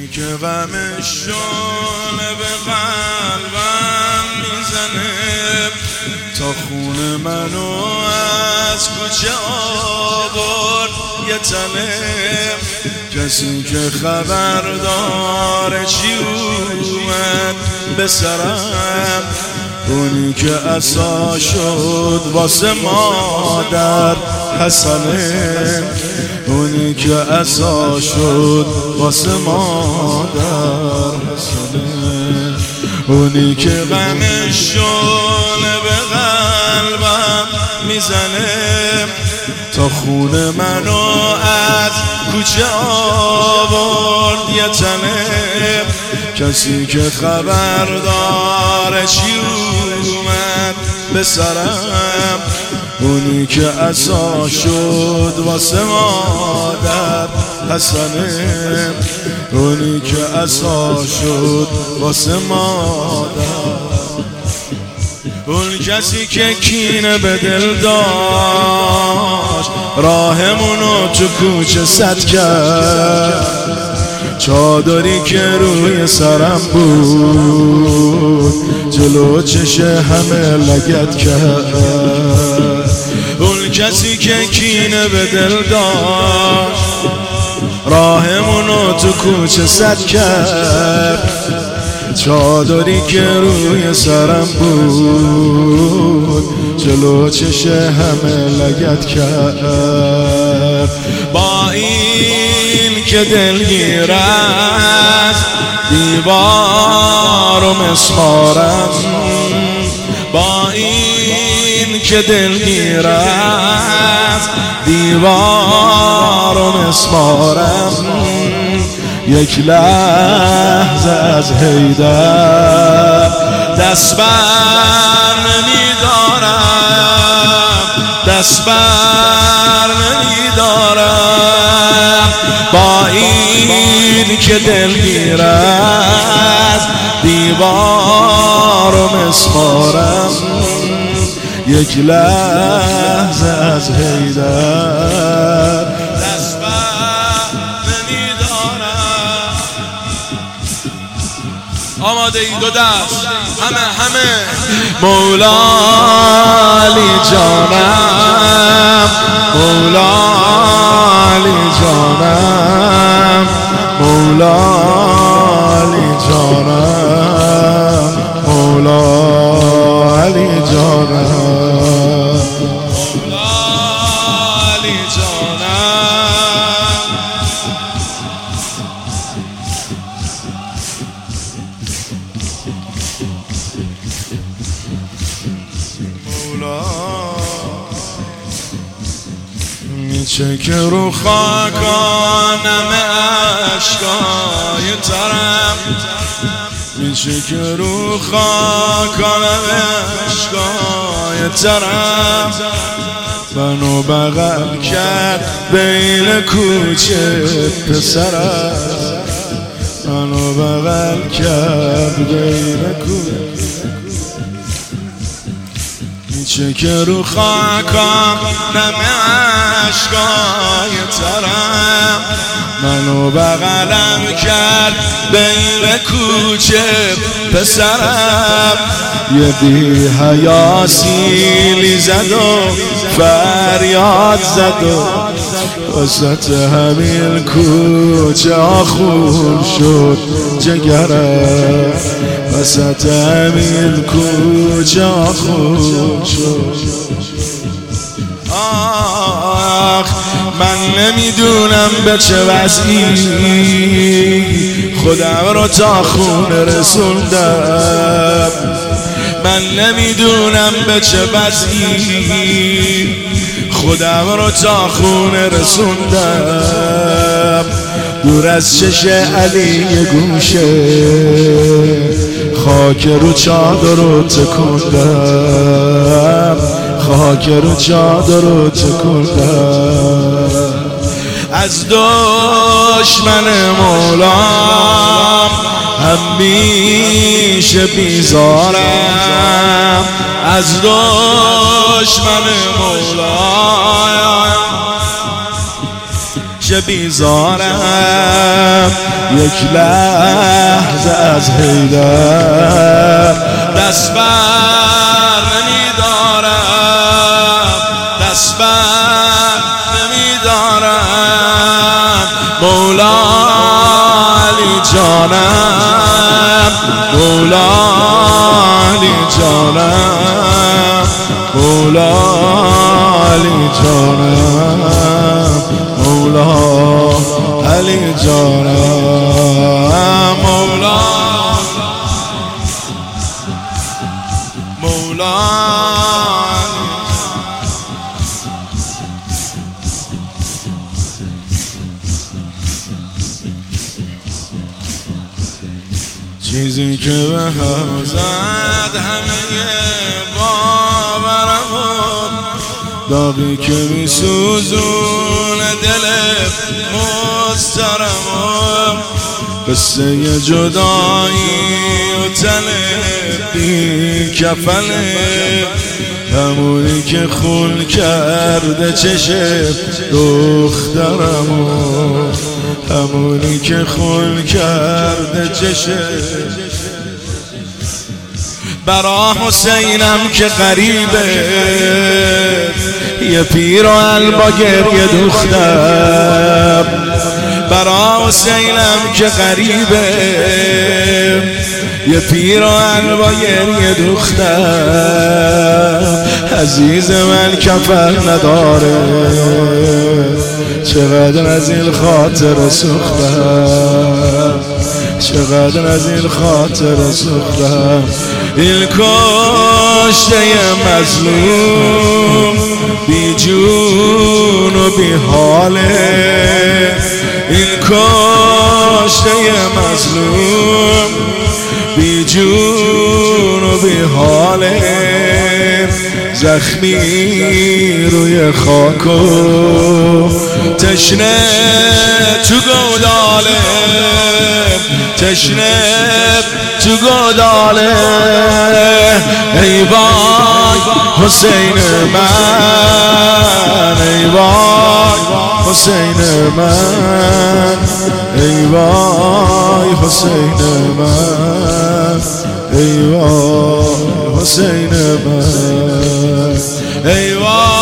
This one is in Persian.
که غمش شعله به قلبم میزنه تا خون منو از کوچه آورد یه تنه کسی که خبر داره چی اومد به سرم اونی که عصا شد واسه مادر حسنه اونی که عصا شد واسه مادر حسنه اونی که غمش شعله به قلبم میزنه تا خون منو از کوچه آورد یه تنه کسی که خبر داره چی اومد به سرم اونی که عصا شد واسه مادر حسنه اونی که عصا شد واسه مادر اون کسی که کینه به دل داشت راهمونو تو کوچه سد کرد چادری که روی سرم بود جلو چش همه لگد کرد اون کسی که کینه به دل داشت راهمونو تو کوچه سد کرد چادری که روی سرم بود جلو چش همه لگد کرد با این که دلگیر است دیوار و مسمارم با این که دلگیر است دیوار و مسمارم یک لحظه از حیدر دست بر نمیدارم دست بر نمیدارم با این که دلگیر است دیوار و مسمارم یک لحظه از حیدر دست بر نمیدارم آماده ای دو دست همه مولا علی جانم مولا علی جانم مولا علی جانم مولا علی جانم مولا علی جانم مولا میچه که رو خاکانم عشقای ترم میشه که رو خاکانم عشقای ترم منو بغل کرد بین کوچه پسرم منو بغل کرد بین کوچه میشه که رو خاکم نم عشقای ترم منو بغلم کرد بین کوچه پسرم یه بی حیا سیلی زد و فریاد زد و وسط همین کوچه آخون شد جگرم وسط همین کوچه آخون شد آخ من نمیدونم به چه وضعی خودم رو تا خونه رسوندم من نمیدونم به چه وضعی خودم رو تا خونه رسوندم دور از چش علی یه گوشه خاک رو چادر رو تکوندم خاک رو چادر رو تکوندم از دشمن مولام همیشه بیزارم از دشمن مولام همیشه بیزارم، یک لحظه از حیدر دست بر نمیدارم، دست بر نمیدارم. مولا علی جانم، مولا علی جانم، مولا علی جانم، مولا علی جانم، مولا مولا چیزی که به هم زد همه باورم، داغی که می سوزون دل مسترم، قصه جدایی و تن بی کفنه، همونی که خون کرده چشم دخترمو، همونی که خون کرده چشم. برا حسینم که غریبه، یه پیراهن با گریه دوختم. برا حسینم که غریبه، یه پیراهن با گریه دوختم. عزیز من کفن نداره، چقدر از این خاطر سوختم، چقدر از این خاطر سوختم. این کشته مظلوم بی جون و بی حاله، این کشته مظلوم بی جون و بی حاله، زخمی روی خاک و تشنه تو گوداله، تشنه تو گوداله. ای وای حسین من، ای وای حسین من، ای وای حسین من، ای وای حسین من، ای وای